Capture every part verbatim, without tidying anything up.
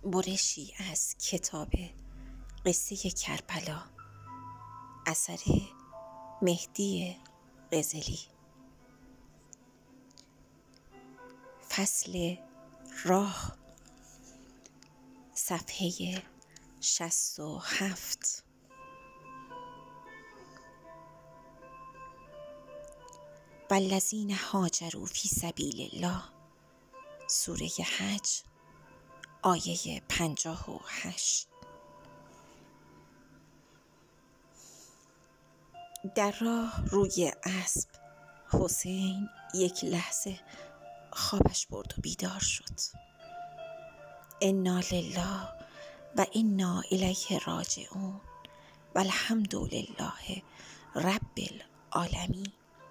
برشی از کتاب قصه کربلا، اثر مهدی قزلی. فصل راه، صفحه شصت و هفت. والذین هاجروا فی سبیل الله، سوره حج، آیه پنجاه و هشت. در راه روی اسب حسین یک لحظه خوابش برد و بیدار شد. انا لله و انا الیه راجعون و الحمد لله رب العالمین.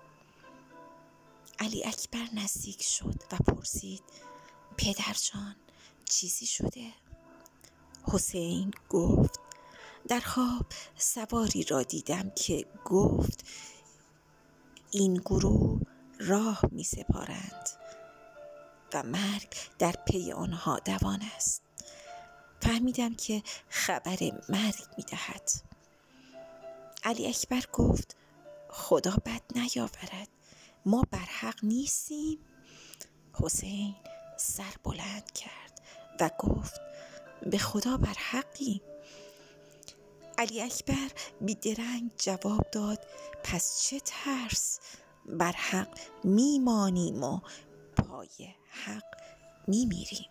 علی اکبر نزدیک شد و پرسید: پدر جان، چیزی شده؟ حسین گفت: در خواب سواری را دیدم که گفت این گروه راه می سپارند و مرگ در پی آنها دوان است. فهمیدم که خبر مرگ می دهد. علی اکبر گفت: خدا بد نیاورد، ما بر حق نیستیم؟ حسین سر بلند کرد و گفت: به خدا بر حقیم. علی اکبر بیدرنگ جواب داد: پس چه ترس، بر حق میمانیم و پای حق میمیریم.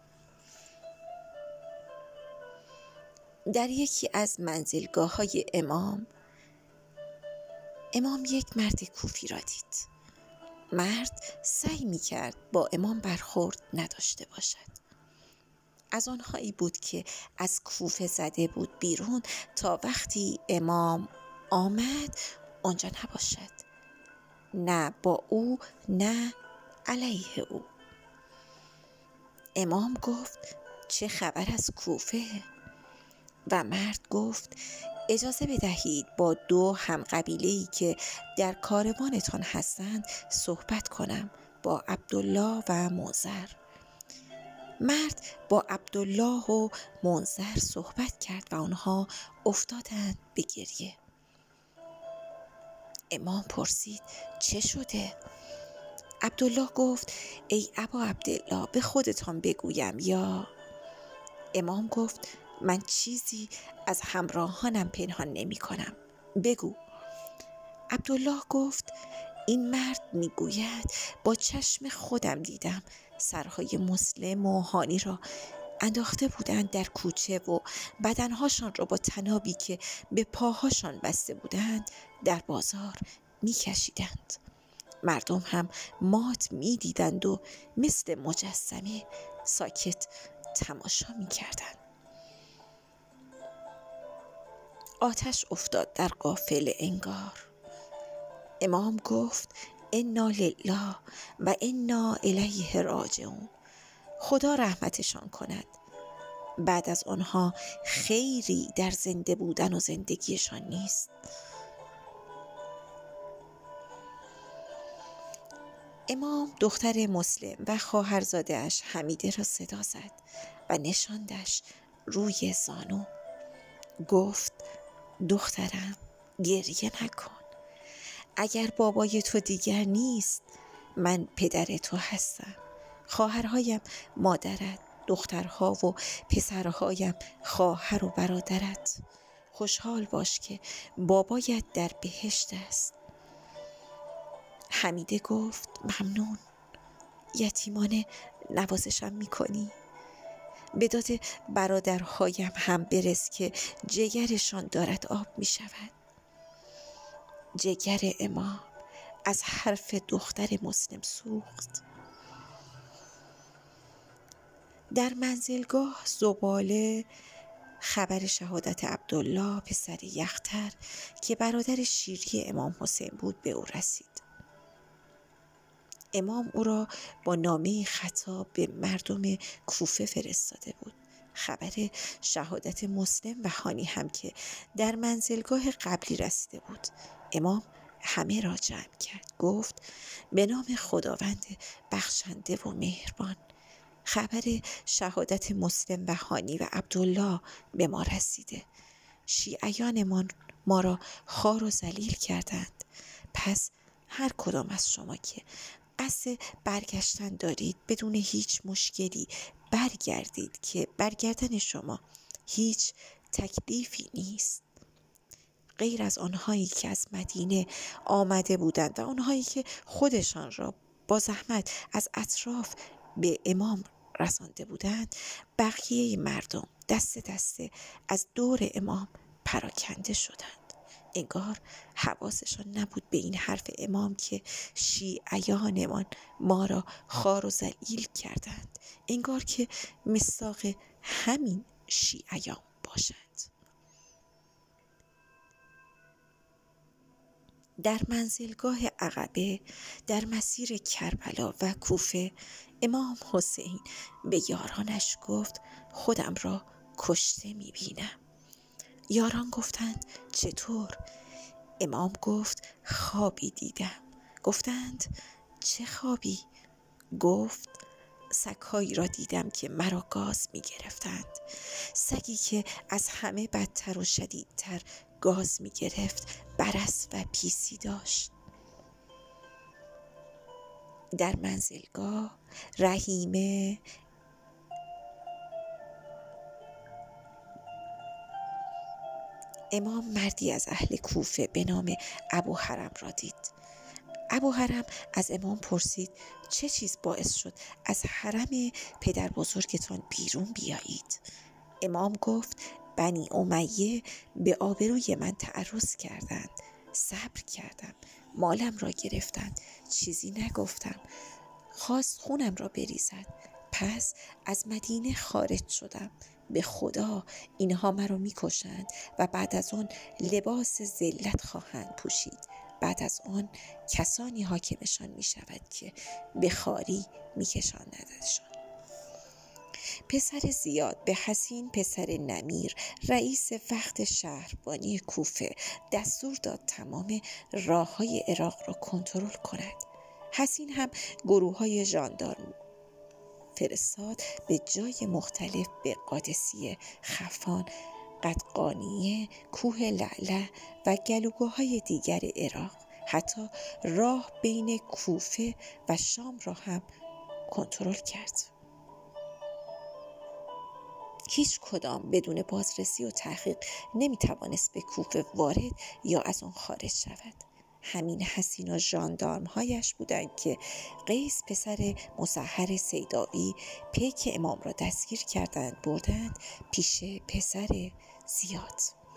در یکی از منزلگاه های امام امام یک مرد کوفی را دید. مرد سعی می کرد با امام برخورد نداشته باشد. از آنهایی بود که از کوفه زده بود بیرون تا وقتی امام آمد آنجا نباشد، نه با او نه علیه او. امام گفت: چه خبر از کوفه؟ و مرد گفت: اجازه بدهید با دو هم قبیله‌ای که در کاروانتان هستند صحبت کنم، با عبدالله و منذر. مرد با عبدالله و منذر صحبت کرد و آنها افتادند به گریه. امام پرسید: چه شده؟ عبدالله گفت: ای ابا عبدالله، به خودتان بگویم یا؟ امام گفت: من چیزی از همراهانم پنهان نمی کنم، بگو. عبدالله گفت: این مرد میگوید با چشم خودم دیدم سرهای مسلم و هانی را انداخته بودند در کوچه و بدنهاشان را با تنابی که به پاهاشان بسته بودند در بازار میکشیدند. مردم هم مات میدیدند و مثل مجسمه ساکت تماشا میکردند. آتش افتاد در قافله انگار. امام گفت: انا لله و انا الیه راجعون. خدا رحمتشان کند. بعد از آنها خیری در زنده بودن و زندگیشان نیست. امام دختر مسلم و خواهرزاده‌اش حمیده را صدا زد و نشاندش روی زانو. گفت: دخترم، گریه نکن. اگر بابای تو دیگر نیست، من پدر تو هستم. خواهرهایم مادرت، دخترها و پسرهایم خواهر و برادرت. خوشحال باش که بابایت در بهشت است. حمیده گفت: ممنون. یتیمانه نوازشم میکنی؟ به داد برادرهایم هم برس که جگرشان دارد آب میشود. جگر امام از حرف دختر مسلم سوخت. در منزلگاه زباله خبر شهادت عبدالله پسر یختر که برادر شیری امام حسین بود به او رسید. امام او را با نامه خطاب به مردم کوفه فرستاده بود. خبر شهادت مسلم و هانی هم که در منزلگاه قبلی رسیده بود. امام همه را جمع کرد. گفت: به نام خداوند بخشنده و مهربان، خبر شهادت مسلم و هانی و عبدالله به ما رسیده. شیعیانمان ما را خوار و ذلیل کردند. پس هر کدام از شما که قصد برگشتن دارید بدون هیچ مشکلی برگردید که برگردن شما هیچ تکلیفی نیست. غیر از آنهایی که از مدینه آمده بودند و آنهایی که خودشان را با زحمت از اطراف به امام رسانده بودند، بقیه مردم دست دسته از دور امام پراکنده شدند. انگار حواسشان نبود به این حرف امام که شیعیانمان ما را خوار و ذلیل کردند. انگار که مصداق همین شیعیان باشند. در منزلگاه عقبه در مسیر کربلا و کوفه امام حسین به یارانش گفت خودم را کشته می‌بینم. یاران گفتند چطور؟ امام گفت خوابی دیدم. گفتند چه خوابی؟ گفت سگ‌هایی را دیدم که مرا گاز می گرفتند. سگی که از همه بدتر و شدیدتر گاز می گرفت برس و پیسی داشت. در منزلگاه رحیمه امام مردی از اهل کوفه به نام ابو حرم را دید. ابو حرم از امام پرسید چه چیز باعث شد از حرم پدر بزرگتان بیرون بیایید؟ امام گفت بنی امیه به آبروی من تعرض کردند. صبر کردم. مالم را گرفتند. چیزی نگفتم. خواست خونم را بریزد. پس از مدینه خارج شدم. به خدا اینها مرا میکشند و بعد از آن لباس ذلت خواهند پوشید. بعد از آن کسانی حاکمشان می شود که به خواری می کشاندشان. پسر زیاد به حسین پسر نمیر رئیس وقت شهربانی کوفه دستور داد تمام راه های عراق را کنترل کند. حسین هم گروه های ژاندارم فرستاد به جای مختلف به قادسیه، خفان، قدقانیه، کوه لعله و گلوگاه‌های دیگر عراق. حتی راه بین کوفه و شام را هم کنترل کرد. هیچ کدام بدون بازرسی و تحقیق نمیتوانست به کوفه وارد یا از آن خارج شود. همین حسین و ژاندارم‌هایش بودند که قیس پسر مسحر سیداوی پیک امام را دستگیر کردند بردند پیش پسر زیاد.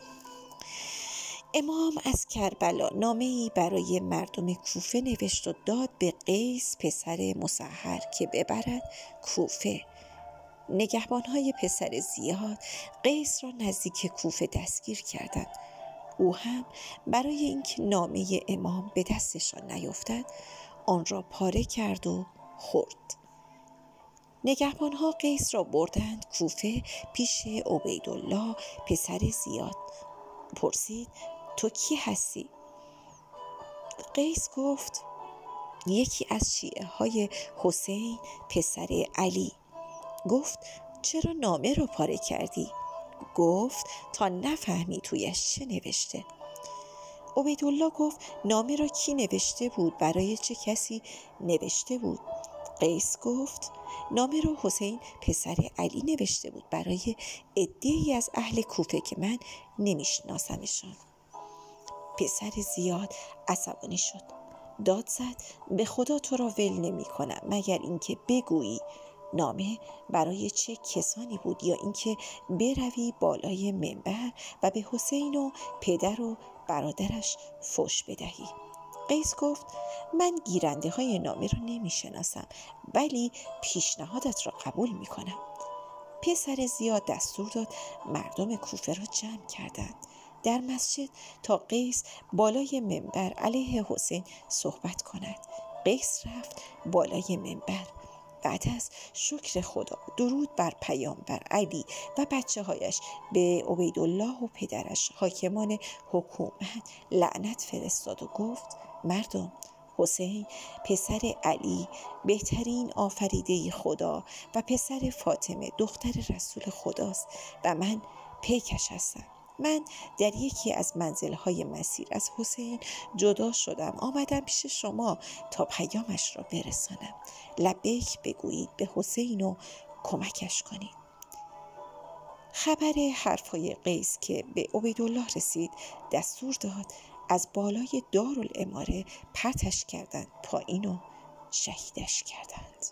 امام از کربلا نامه‌ای برای مردم کوفه نوشت و داد به قیس پسر مسحر که ببرد کوفه. نگهبان‌های پسر زیاد قیس را نزدیک کوفه دستگیر کردند. او هم برای اینکه نامه امام به دستشان نیفتد آن را پاره کرد و خورد. نگهبان‌ها قیس را بردند کوفه پیش عبیدالله پسر زیاد. پرسید تو کی هستی؟ قیس گفت یکی از شیعه های حسین پسر علی. گفت چرا نامه را پاره کردی؟ گفت تا نفهمی تویش چه نوشته. عبیدالله گفت نامه را کی نوشته بود؟ برای چه کسی نوشته بود؟ قیس گفت نامه را حسین پسر علی نوشته بود برای عده‌ای از اهل کوفه که من نمیشناسمشان. پسر زیاد عصبانی شد. داد زد به خدا تو را ول نمی کنم مگر اینکه بگویی نامه برای چه کسانی بود یا اینکه بروی بالای منبر و به حسین و پدر و برادرش فحش بدهی. قیس گفت من گیرنده های نامه را نمی شناسم ولی پیشنهادت را قبول می کنم. پسر زیاد دستور داد مردم کوفه را جمع کردند در مسجد تا قیس بالای منبر علیه حسین صحبت کند. قیس رفت بالای منبر. بعد از شکر خدا درود بر پیامبر علی و بچه هایش به عبیدالله و پدرش حاکمان حکومت لعنت فرستاد و گفت مردم حسین پسر علی بهترین آفریده خدا و پسر فاطمه دختر رسول خداست و من پیکش هستم. من در یکی از منزل‌های مسیر از حسین جدا شدم، آمدم پیش شما تا پیامش را برسانم. لبیک بگویید به حسین و کمکش کنید. خبر حرفهای قیس که به عبیدالله رسید دستور داد از بالای دارالاماره پرتش کردند پایین و شهیدش کردند.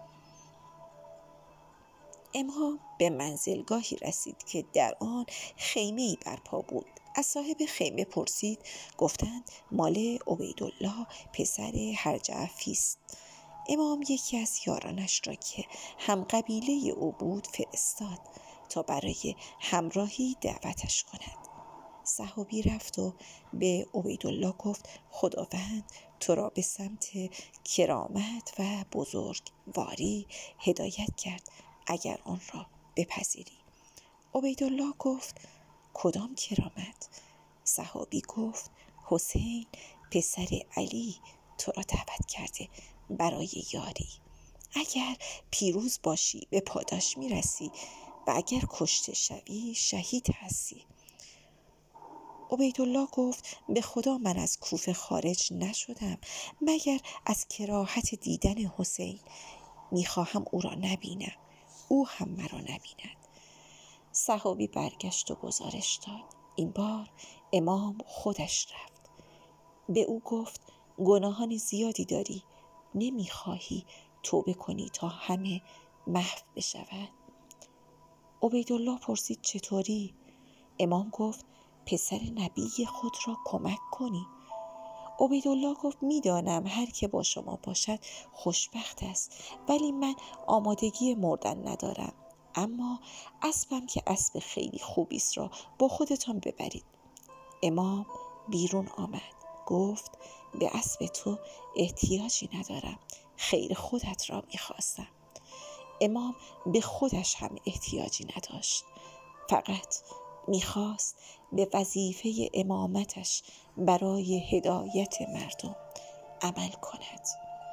امام به منزلگاهی رسید که در آن خیمه‌ای برپا بود. از صاحب خیمه پرسید. گفتند مال عبیدالله پسر هرجعفی است. امام یکی از یارانش را که هم قبیله او بود فرستاد تا برای همراهی دعوتش کند. صحابی رفت و به عبیدالله گفت خداوند تو را به سمت کرامت و بزرگواری هدایت کرد اگر آن را بپذیری. عبیدالله گفت کدام کرامت؟ صحابی گفت حسین پسر علی تو را دعوت کرده برای یاری. اگر پیروز باشی به پاداش میرسی و اگر کشته شوی شهید هستی. عبیدالله گفت به خدا من از کوفه خارج نشدم مگر از کراهت دیدن حسین. میخواهم او را نبینم، او هم مرا نبیند. صحابی برگشت و گزارش داد. این بار امام خودش رفت. به او گفت گناهان زیادی داری، نمیخواهی توبه کنی تا همه محو بشود؟ عبیدالله پرسید چطوری؟ امام گفت پسر نبی خود را کمک کنی. عبیدالله گفت میدانم هر که با شما باشد خوشبخت است، ولی من آمادگی مردن ندارم. اما اسبم که اسب خیلی خوبی است را با خودتان ببرید. امام بیرون آمد. گفت به اسب تو احتیاجی ندارم، خیر خودت را میخواستم. امام به خودش هم احتیاجی نداشت، فقط میخواست به وظیفه امامتش برای هدایت مردم عمل کند.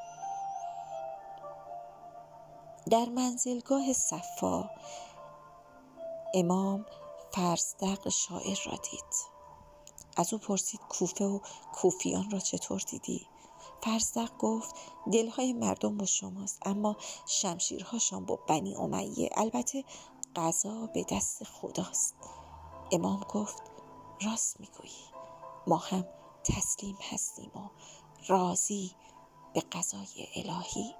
در منزلگاه صفا امام فرزدق شاعر را دید. از او پرسید کوفه و کوفیان را چطور دیدی؟ فرزدق گفت دلهای مردم با شماست، اما شمشیرهاشان با بنی امیه. البته قضا به دست خداست. امام گفت راست میگویی، ما هم تسلیم هستیم و راضی به قضای الهی.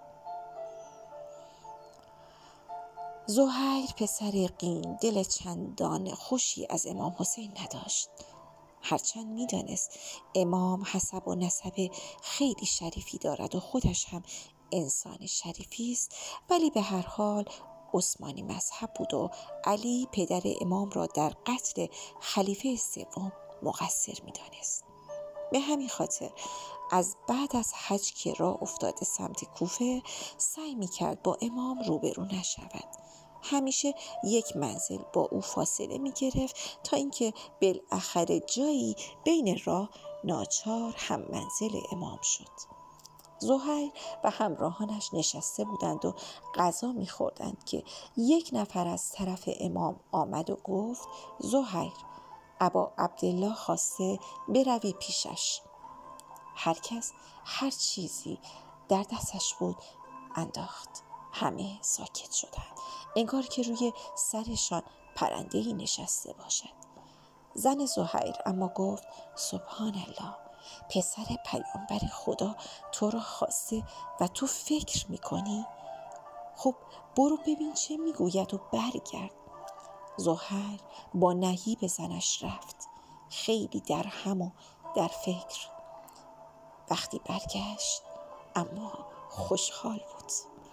زهیر پسر قین دل چندان خوشی از امام حسین نداشت، هرچند میدانست امام حسب و نسب خیلی شریفی دارد و خودش هم انسان شریفی است، ولی به هر حال عثمانی مذهب بود و علی پدر امام را در قتل خلیفه سوم مقصر میدانست. به همین خاطر از بعد از حج که راه افتاده سمت کوفه سعی میکرد با امام روبرو نشود. همیشه یک منزل با او فاصله می گرفت تا اینکه بالاخره جایی بین راه ناچار هم منزل امام شد. زهیر و همراهانش نشسته بودند و غذا می خوردند که یک نفر از طرف امام آمد و گفت زهیر ابا عبدالله خواسته بروی پیشش. هر کس هر چیزی در دستش بود انداخت. همه ساکت شدند، انگار که روی سرشان پرنده‌ای نشسته باشد. زن زهیر اما گفت سبحان الله، پسر پیامبر خدا تو را خواسته و تو فکر میکنی؟ خب برو ببین چه میگوید و برگرد. زهیر با نهیب زنش رفت، خیلی در هم و در فکر. وقتی برگشت اما خوشحال بود.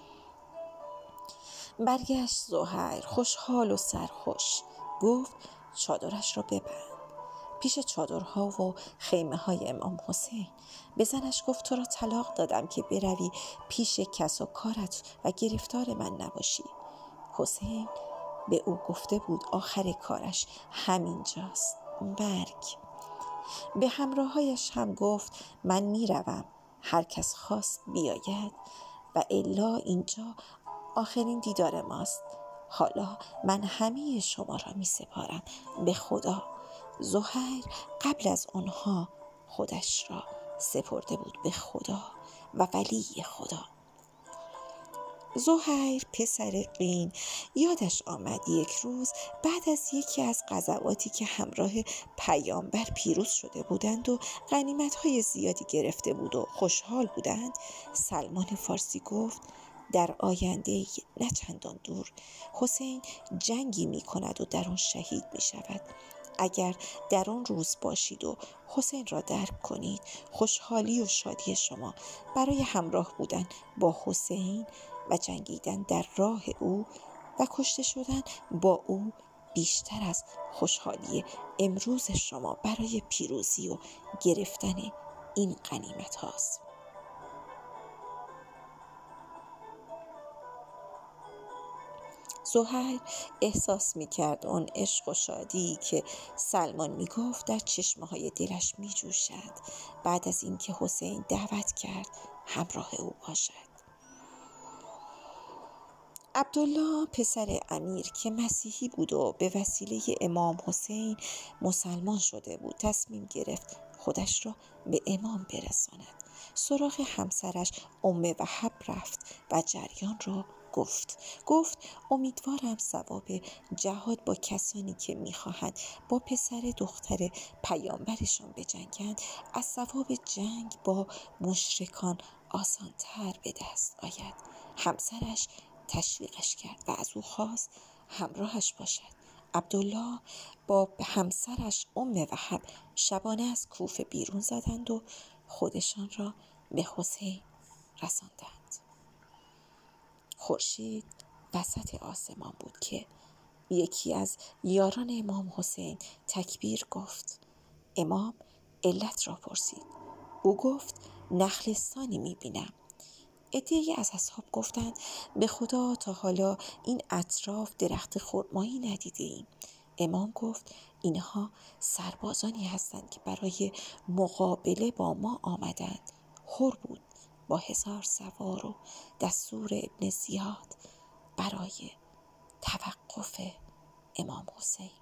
برگشت زهیر خوشحال و سرخوش. گفت چادرش را ببند. پیش چادرها و خیمه های امام حسین به زنش گفت تو را طلاق دادم که بروی پیش کس و کارت و گرفتار من نباشی. حسین به او گفته بود آخر کارش همینجاست، مرگ. به همراهایش هم گفت من میروم، هر کس خواست بیاید و الا اینجا آخرین دیدار ماست. حالا من همه شما را می سپارم به خدا. زهیر قبل از آنها خودش را سپرده بود به خدا و ولی خدا. زهیر پسر قین یادش آمد یک روز بعد از یکی از غزواتی که همراه پیامبر پیروز شده بودند و غنیمت‌های زیادی گرفته بود و خوشحال بودند، سلمان فارسی گفت در آینده نه چندان دور حسین جنگی می کند و در آن شهید می شود. اگر در آن روز باشید و حسین را درک کنید، خوشحالی و شادی شما برای همراه بودن با حسین و جنگیدن در راه او و کشته شدن با او بیشتر از خوشحالی امروز شما برای پیروزی و گرفتن این غنیمت هاست. زهیر احساس می کرد آن عشق و شادی که سلمان می گفت در چشمه های دلش می جوشد بعد از اینکه حسین دعوت کرد همراه او باشد. عبدالله پسر امیر که مسیحی بود و به وسیله امام حسین مسلمان شده بود، تصمیم گرفت خودش را به امام برساند. سراغ همسرش ام وهب رفت و جریان را گفت گفت امیدوارم ثواب جهاد با کسانی که میخواهند با پسر دختر پیامبرشان بجنگند از ثواب جنگ با مشرکان آسانتر به دست آید. همسرش تشویقش کرد و از او خواست همراهش باشد. عبدالله با همسرش ام وهب شبانه از کوفه بیرون زدند و خودشان را به حسین رساندند. خورشید وسط آسمان بود که یکی از یاران امام حسین تکبیر گفت. امام علت را پرسید. او گفت نخلستانی میبینم. عده‌ای از اصحاب گفتند به خدا تا حالا این اطراف درخت خرمایی ندیده ایم. امام گفت اینها سربازانی هستند که برای مقابله با ما آمدند. هر بود با هزار سوار و دستور ابن زیاد برای توقف امام حسین.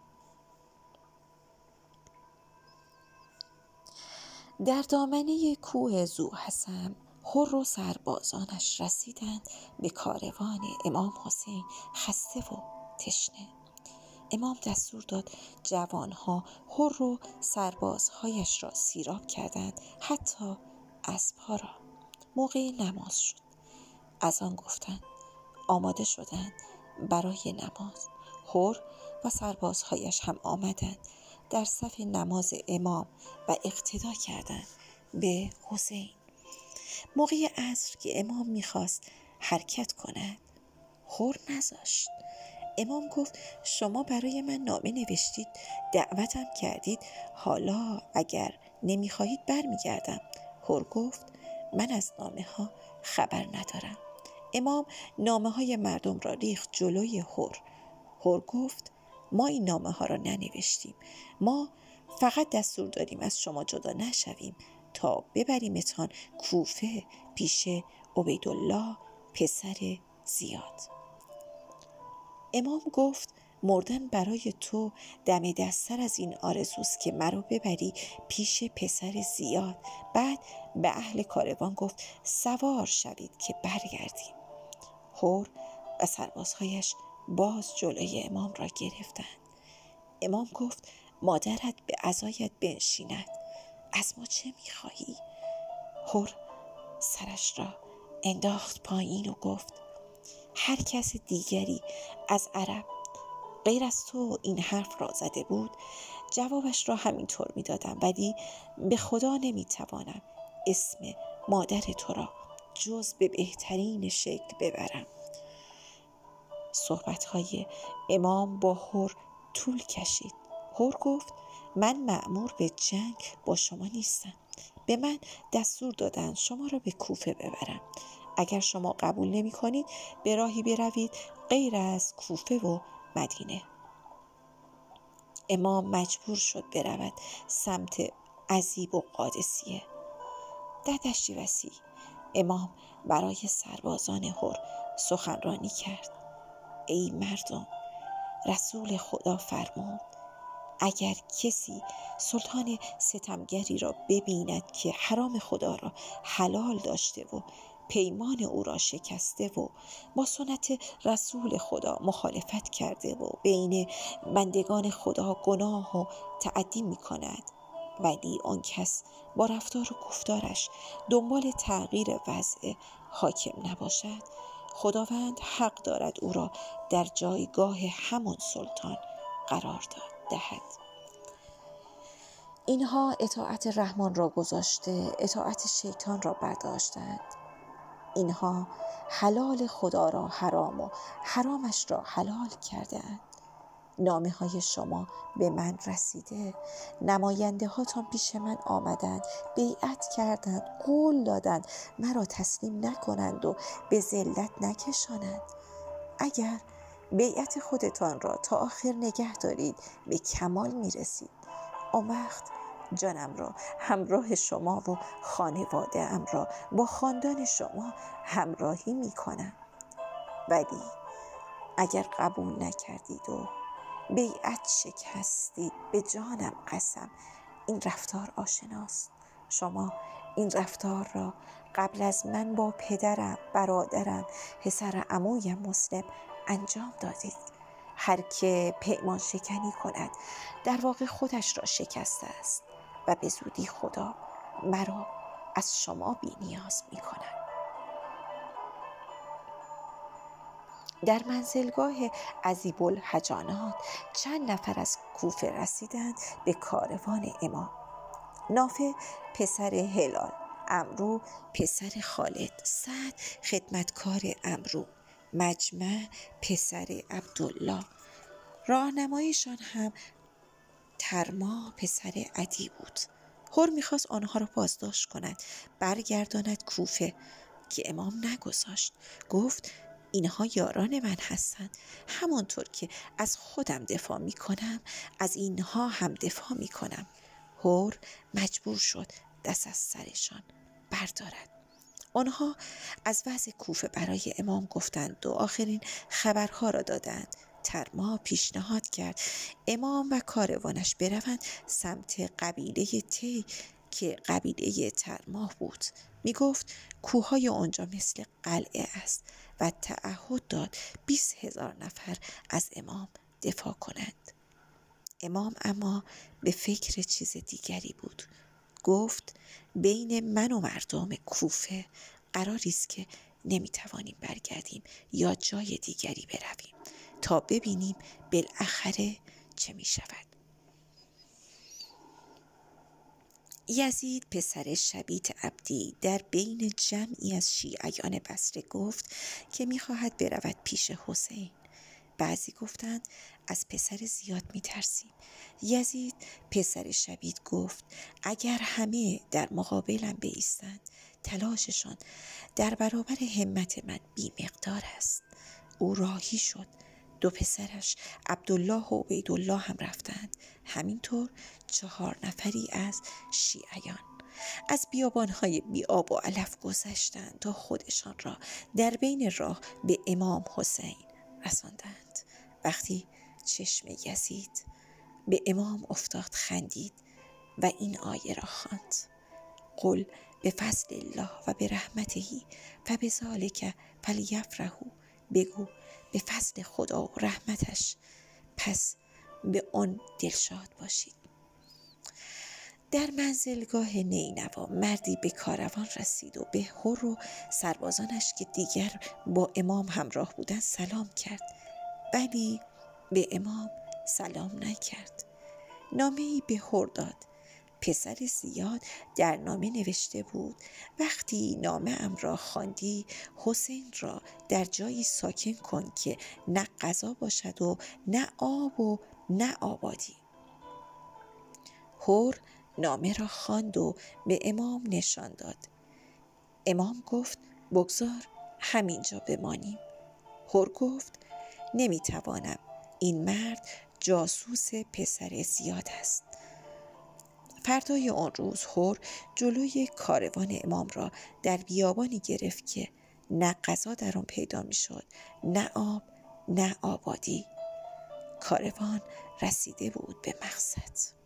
در دامنه کوه ذوحسن هر و سربازانش رسیدند به کاروان امام حسین خسته و تشنه. امام دستور داد جوانها هر و سربازهایش را سیراب کردند، حتی اسبها را. موقع نماز شد. از آن گفتند آماده شدند برای نماز. هر و سربازهایش هم آمدند در صف نماز امام و اقتدا کردند به حسین. موقع عصر که امام میخواست حرکت کند، هر نذاشت. امام گفت شما برای من نامه نوشتید، دعوتم کردید، حالا اگر نمیخواهید برمیگردم. هر گفت من از نامه ها خبر ندارم. امام نامه های مردم را ریخت جلوی هر. هر گفت ما این نامه ها را ننوشتیم، ما فقط دستور دادیم از شما جدا نشویم تا ببریمتان کوفه پیش عبیدالله پسر زیاد. امام گفت مردن برای تو دم دستر از این آرزوست که مرا ببری پیش پسر زیاد. بعد به اهل کاروان گفت سوار شوید که برگردیم. هر و سربازهایش باز جلوی امام را گرفتند. امام گفت مادرت به عزایت بنشیند، از ما چه میخواهی؟ هر سرش را انداخت پایین و گفت هر کس دیگری از عرب غیر از تو این حرف را زده بود جوابش را همینطور میدادم، ولی به خدا نمیتوانم اسم مادر تو را جز به بهترین شکل ببرم. صحبتهای امام با هر طول کشید. هر گفت من مأمور به جنگ با شما نیستم. به من دستور دادند شما را به کوفه ببرم. اگر شما قبول نمی کنید به راهی بروید غیر از کوفه و مدینه. امام مجبور شد برود سمت عزیب و قادسیه. در دشت وسیع امام برای سربازان هر سخنرانی کرد. ای مردم، رسول خدا فرمود اگر کسی سلطان ستمگری را ببیند که حرام خدا را حلال داشته و پیمان او را شکسته و با سنت رسول خدا مخالفت کرده و بین بندگان خدا گناه و تعدی می کند، ولی آن کس با رفتار و گفتارش دنبال تغییر وضع حاکم نباشد، خداوند حق دارد او را در جایگاه همان سلطان قرار دهد. اینها اطاعت رحمان را گذاشته اطاعت شیطان را برداشتند. اینها حلال خدا را حرام و حرامش را حلال کردند. نامه های شما به من رسیده، نماینده هاتان پیش من آمدند، بیعت کردند، قول دادند مرا تسلیم نکنند و به ذلت نکشانند. اگر بیعت خودتان را تا آخر نگه دارید به کمال می رسید. آن وقت جانم را همراه شما و خانواده ام را با خاندان شما همراهی می کنم. ولی اگر قبول نکردید و بیعت شکستید، به جانم قسم این رفتار آشناست. شما این رفتار را قبل از من با پدرم، برادرم، پسر عمویم مسلم انجام دادید. هر که پیمان شکنی کند در واقع خودش را شکسته است و به زودی خدا مرا از شما بی نیاز می کند. در منزلگاه عذیب الحجانات چند نفر از کوفه رسیدند به کاروان امام. نافع پسر هلال، عمرو پسر خالد، سعد خدمتکار عمرو، مجمع پسر عبدالله. راهنمایشان هم ترما پسر عدی بود. هر میخواست آنها را بازداشت کند، برگرداند کوفه که امام نگذاشت. گفت اینها یاران من هستند، همانطور که از خودم دفاع می کنم از اینها هم دفاع می کنم. هر مجبور شد دست از سرشان بردارد. آنها از وضع کوفه برای امام گفتند و آخرین خبرها را دادند. ترما پیشنهاد کرد امام و کاروانش بروند سمت قبیله تی که قبیله ترما بود. می گفت کوههای آنجا مثل قلعه است و تعهد داد بیست هزار نفر از امام دفاع کنند. امام اما به فکر چیز دیگری بود. گفت بین من و مردم کوفه قراری است که نمیتوانیم برگردیم یا جای دیگری برویم تا ببینیم بالاخره چه می شود. یزید پسر شبیت عبدی در بین جمعی از شیعیان بصره گفت که می‌خواهد برود پیش حسین. بعضی گفتند از پسر زیاد می‌ترسیم. یزید پسر شبیت گفت اگر همه در مقابلم بایستند تلاششان در برابر همت من بی مقدار است. او راهی شد. دو پسرش عبدالله و عبیدالله هم رفتند. همینطور چهار نفری از شیعیان از بیابانهای بی آب و علف گذشتند تا خودشان را در بین راه به امام حسین رساندند. وقتی چشم یزید به امام افتاد خندید و این آیه را خواند: قل بفضل الله و برحمته و بذلک فلیفرحوا، بگو به فضل خدا و رحمتش پس به آن دلشاد باشید. در منزلگاه نینوا مردی به کاروان رسید و به هر و سربازانش که دیگر با امام همراه بودند سلام کرد، ولی به امام سلام نکرد. نامه‌ای به هر داد. پسر زیاد در نامه نوشته بود وقتی نامه ام را خواندی حسین را در جایی ساکن کن که نه غذا باشد و نه آب و نه آبادی. هر نامه را خواند و به امام نشان داد. امام گفت بگذار همینجا بمانیم. هر گفت نمیتوانم، این مرد جاسوس پسر زیاد است. فردای آن روز هور جلوی کاروان امام را در بیابانی گرفت که نه غذا در آن پیدا میشد، نه آب، نه آبادی. کاروان رسیده بود به مقصد.